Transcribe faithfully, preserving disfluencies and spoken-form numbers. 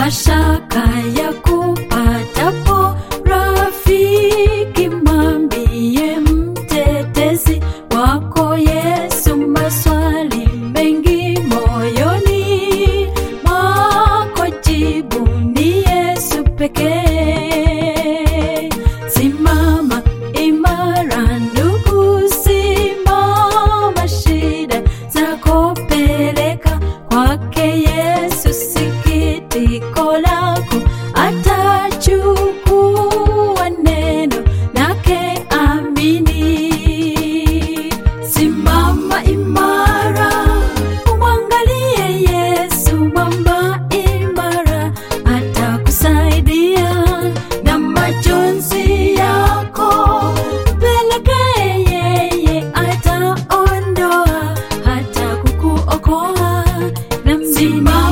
mashaka ya kupatapo rafiki, mwambie mtetezi wako Yesu maswali mengi moyoni mwako, jibu ni Yesu pekee. Simama imara ndugu, simama, shida zako peleka kwake Yesu, sikitiko lako atachukua, neno lake amini. Simama imara, umwangalie Yesu, mwamba imara, atakusaidia na majonzi yako peleke yeye, ataondoa hata kukuokoa na mzima.